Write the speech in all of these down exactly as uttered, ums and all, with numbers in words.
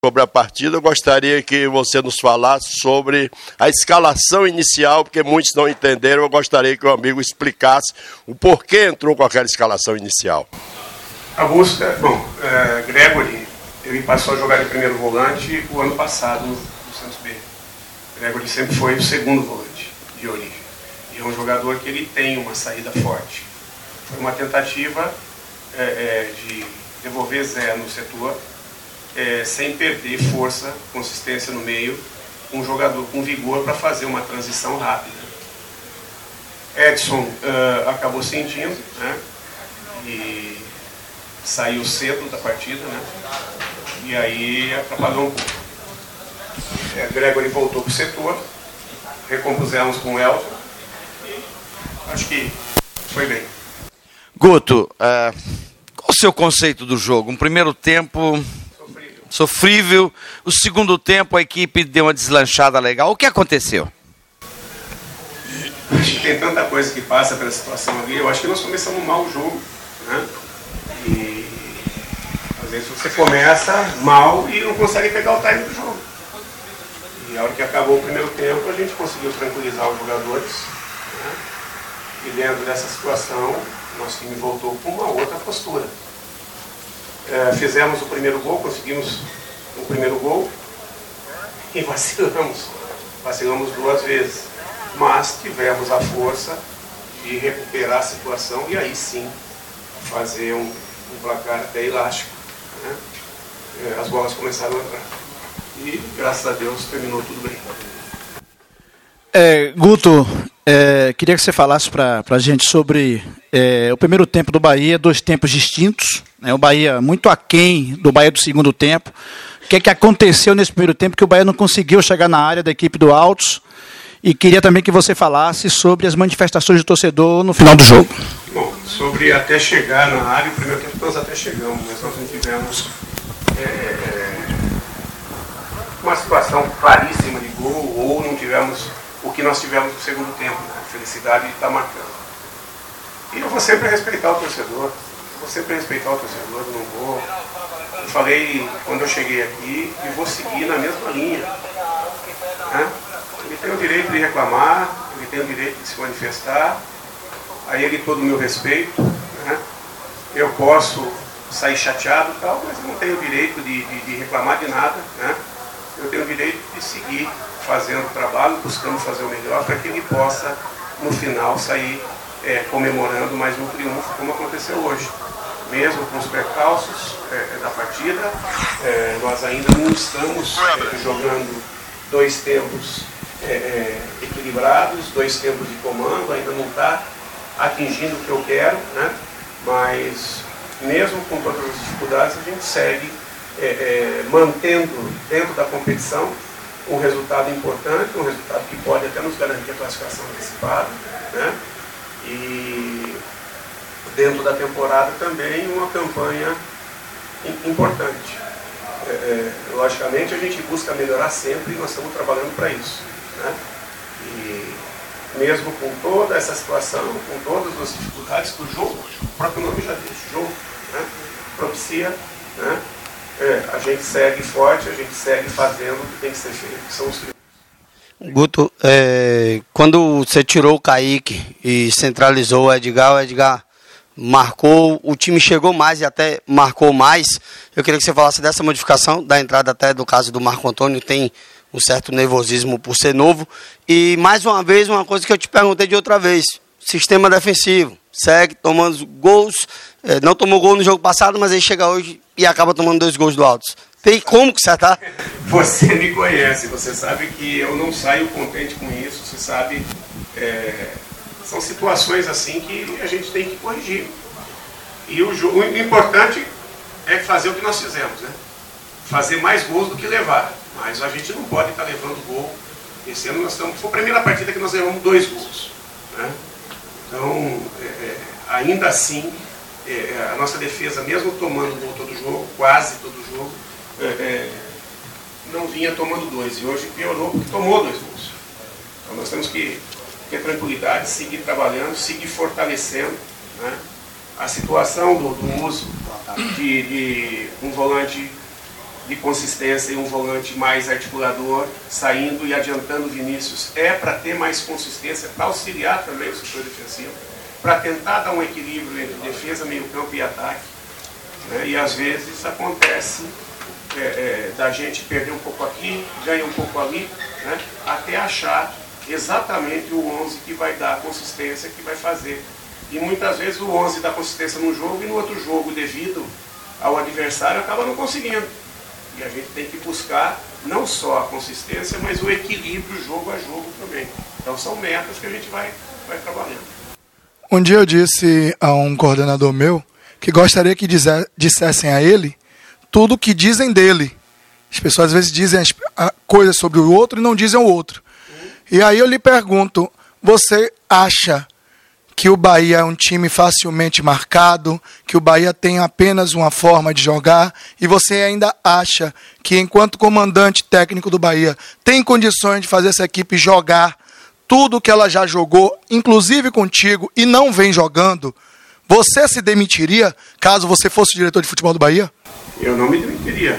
Sobre a partida, eu gostaria que você nos falasse sobre a escalação inicial, porque muitos não entenderam. Eu gostaria que o amigo explicasse o porquê entrou com aquela escalação inicial. Augusto, bom, é, Gregory, ele passou a jogar de primeiro volante o ano passado no, no Santos B. Gregory sempre foi o segundo volante de origem. E é um jogador que ele tem uma saída forte. Foi uma tentativa é, é, de devolver Zé no setor, É, sem perder força, consistência no meio, um jogador com vigor para fazer uma transição rápida. Edson uh, acabou sentindo, né, e saiu cedo da partida, né, e aí atrapalhou um pouco. É, Gregory voltou para o setor, recompusemos com o Elton e acho que foi bem. Guto, uh, qual o seu conceito do jogo? Um primeiro tempo sofrível, o segundo tempo a equipe deu uma deslanchada legal. O que aconteceu? Acho que tem tanta coisa que passa pela situação ali. Eu acho que nós começamos mal o jogo, né? E às vezes você começa mal e não consegue pegar o time do jogo. E a hora que acabou o primeiro tempo, a gente conseguiu tranquilizar os jogadores, né? E dentro dessa situação, nosso time voltou com uma outra postura. É, fizemos o primeiro gol, conseguimos o primeiro gol e vacilamos, vacilamos duas vezes, mas tivemos a força de recuperar a situação e aí sim fazer um, um placar até elástico, né? É, as bolas começaram a entrar e graças a Deus terminou tudo bem. É, Guto, é, queria que você falasse para a gente sobre é, o primeiro tempo do Bahia, dois tempos distintos, né, o Bahia muito aquém do Bahia do segundo tempo. O que é que aconteceu nesse primeiro tempo que o Bahia não conseguiu chegar na área da equipe do Altos? E queria também que você falasse sobre as manifestações do torcedor no final do jogo. Bom, sobre até chegar na área, o primeiro tempo nós até chegamos, mas nós não tivemos é, uma situação claríssima de gol ou não tivemos o que nós tivemos no segundo tempo, né? A felicidade de estar marcando. E eu vou sempre respeitar o torcedor, vou sempre respeitar o torcedor, não vou. Eu falei quando eu cheguei aqui e vou seguir na mesma linha, né? Ele tem o direito de reclamar, ele tem o direito de se manifestar, a ele todo o meu respeito, né? Eu posso sair chateado e tal, mas eu não tenho o direito de, de, de reclamar de nada, né? Eu tenho o direito de seguir fazendo o trabalho, buscando fazer o melhor para que ele possa, no final, sair é, comemorando mais um triunfo, como aconteceu hoje. Mesmo com os percalços é, da partida, é, nós ainda não estamos é, jogando dois tempos é, é, equilibrados, dois tempos de comando, ainda não está atingindo o que eu quero, né? Mas mesmo com todas as dificuldades, a gente segue é, é, mantendo dentro da competição um resultado importante, um resultado que pode até nos garantir a classificação antecipada, né? E dentro da temporada também uma campanha importante. É, é, logicamente a gente busca melhorar sempre e nós estamos trabalhando para isso, né? E mesmo com toda essa situação, com todas as dificuldades que o jogo, o próprio nome já diz, jogo, né? Propicia, né? É, a gente segue forte, a gente segue fazendo o que tem que ser feito, que são os triunfos. Guto, é, quando você tirou o Kaique e centralizou o Edgar, o Edgar marcou, o time chegou mais e até marcou mais. Eu queria que você falasse dessa modificação, da entrada até do caso do Marco Antônio, tem um certo nervosismo por ser novo. E mais uma vez, uma coisa que eu te perguntei de outra vez, sistema defensivo, segue tomando gols, é, não tomou gol no jogo passado, mas aí chega hoje e acaba tomando dois gols do Altos. Tem como consertar? Você me conhece, você sabe que eu não saio contente com isso, você sabe, é, são situações assim que a gente tem que corrigir. E o, jogo, o importante é fazer o que nós fizemos, né? Fazer mais gols do que levar, mas a gente não pode estar levando gol. Esse ano nós estamos, foi a primeira partida que nós levamos dois gols, né? Então, é, é, ainda assim, é, a nossa defesa, mesmo tomando gol todo jogo, quase todo jogo, é, é, não vinha tomando dois. E hoje piorou porque tomou dois gols. Então nós temos que ter tranquilidade, seguir trabalhando, seguir fortalecendo, né? A situação do, do uso de, de um volante de consistência e um volante mais articulador, saindo e adiantando o Vinícius. É para ter mais consistência, para auxiliar também o setor defensivo, para tentar dar um equilíbrio entre defesa, meio campo e ataque. Né? E às vezes acontece é, é, da gente perder um pouco aqui, ganha um pouco ali, né? Até achar exatamente o onze que vai dar a consistência, que vai fazer. E muitas vezes o onze dá consistência num jogo e no outro jogo, devido ao adversário, acaba não conseguindo. E a gente tem que buscar não só a consistência, mas o equilíbrio jogo a jogo também. Então são metas que a gente vai, vai trabalhando. Um dia eu disse a um coordenador meu que gostaria que dizer, dissessem a ele tudo o que dizem dele. As pessoas às vezes dizem as, a, coisas sobre o outro e não dizem o outro. Uhum. E aí eu lhe pergunto, você acha que o Bahia é um time facilmente marcado, que o Bahia tem apenas uma forma de jogar, e você ainda acha que, enquanto comandante técnico do Bahia, tem condições de fazer essa equipe jogar tudo que ela já jogou, inclusive contigo, e não vem jogando? Você se demitiria caso você fosse o diretor de futebol do Bahia? Eu não me demitiria.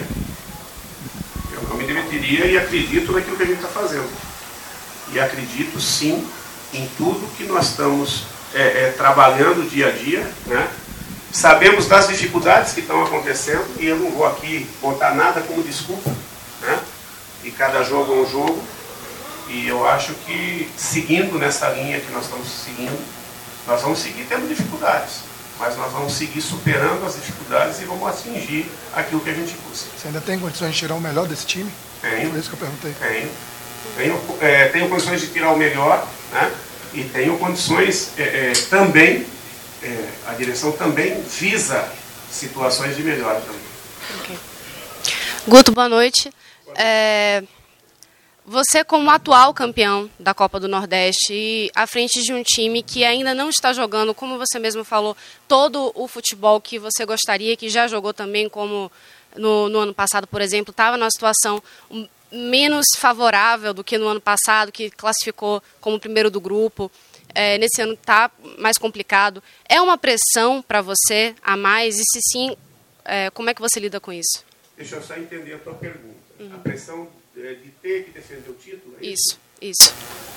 Eu não me demitiria e acredito naquilo que a gente está fazendo. E acredito, sim, em tudo que nós estamos É, é, trabalhando dia a dia, né? Sabemos das dificuldades que estão acontecendo e eu não vou aqui botar nada como desculpa, né? E cada jogo é um jogo, e eu acho que seguindo nessa linha que nós estamos seguindo, nós vamos seguir tendo dificuldades, mas nós vamos seguir superando as dificuldades e vamos atingir aquilo que a gente busca. Você ainda tem condições de tirar o melhor desse time? Tenho. Foi isso que eu perguntei. Tenho. Tenho, é, tenho condições de tirar o melhor, né? E tenho condições é, é, também, é, a direção também visa situações de melhora também. Okay. Guto, boa noite. É, você, como atual campeão da Copa do Nordeste e à frente de um time que ainda não está jogando, como você mesmo falou, todo o futebol que você gostaria, que já jogou também, como no, no ano passado, por exemplo, estava numa situação menos favorável do que no ano passado, que classificou como primeiro do grupo. É, nesse ano está mais complicado. É uma pressão para você a mais? E se sim, é, como é que você lida com isso? Deixa eu só entender a tua pergunta. Uhum. A pressão é, de ter que defender o título? É isso, isso.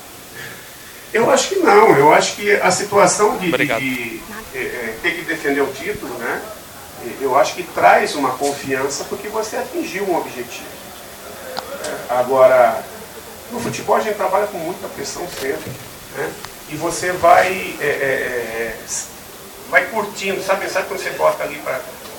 Eu acho que não. Eu acho que a situação de, de, de é, é, ter que defender o título, né, eu acho que traz uma confiança porque você atingiu um objetivo. Agora, no futebol a gente trabalha com muita pressão sempre, né? E você vai, é, é, vai curtindo, sabe, sabe quando você bota ali para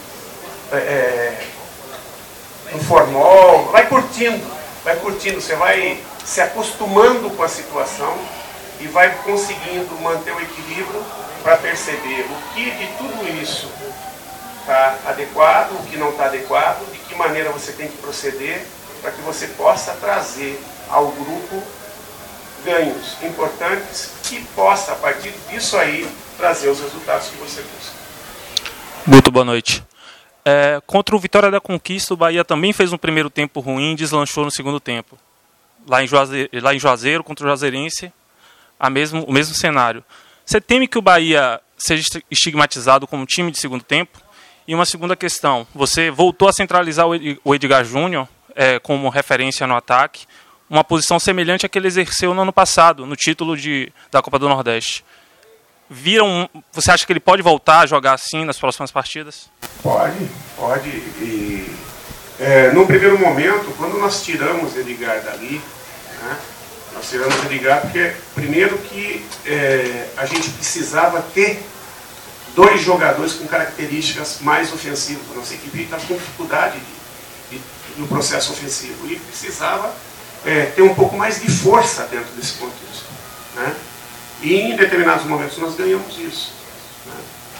é, um formol, vai curtindo, vai curtindo, você vai se acostumando com a situação e vai conseguindo manter o equilíbrio para perceber o que de tudo isso está adequado, o que não está adequado, de que maneira você tem que proceder, para que você possa trazer ao grupo ganhos importantes que possa, a partir disso aí, trazer os resultados que você busca. Guto, boa noite. É, contra o Vitória da Conquista, o Bahia também fez um primeiro tempo ruim e deslanchou no segundo tempo. Lá em Juazeiro, lá em Juazeiro contra o Juazeirense, a mesmo, o mesmo cenário. Você teme que o Bahia seja estigmatizado como time de segundo tempo? E uma segunda questão, você voltou a centralizar o Edgar Júnior É, como referência no ataque, uma posição semelhante à que ele exerceu no ano passado, no título de, da Copa do Nordeste. Viram, você acha que ele pode voltar a jogar assim nas próximas partidas? Pode, pode. E, é, no primeiro momento, quando nós tiramos o Edgar dali, né, nós tiramos o Edgar porque, primeiro que é, a gente precisava ter dois jogadores com características mais ofensivas. A nossa equipe estava com dificuldade de no processo ofensivo e precisava é, ter um pouco mais de força dentro desse contexto, né? E em determinados momentos nós ganhamos isso, né?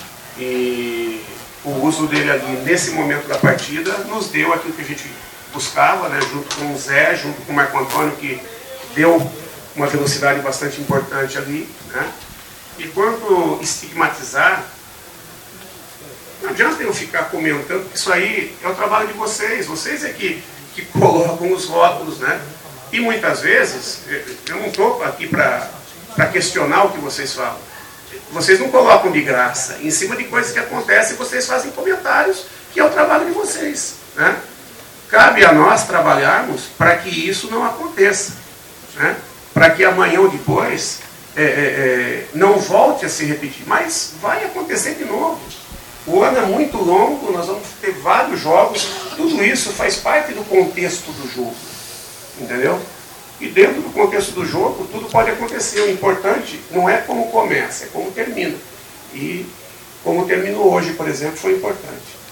E o uso dele ali nesse momento da partida nos deu aquilo que a gente buscava, né? Junto com o Zé, junto com o Marco Antônio, que deu uma velocidade bastante importante ali, né? E quanto estigmatizar, não adianta eu ficar comentando, que isso aí é o trabalho de vocês. Vocês é que, que colocam os rótulos, né? E muitas vezes, eu não estou aqui para questionar o que vocês falam. Vocês não colocam de graça. Em cima de coisas que acontecem, vocês fazem comentários, que é o trabalho de vocês, né? cabe a nós trabalharmos para que isso não aconteça, né? Para que amanhã ou depois é, é, é, não volte a se repetir, mas vai acontecer de novo. O ano é muito longo, nós vamos ter vários jogos, tudo isso faz parte do contexto do jogo, entendeu? E dentro do contexto do jogo, tudo pode acontecer. O importante não é como começa, é como termina. E como terminou hoje, por exemplo, foi importante.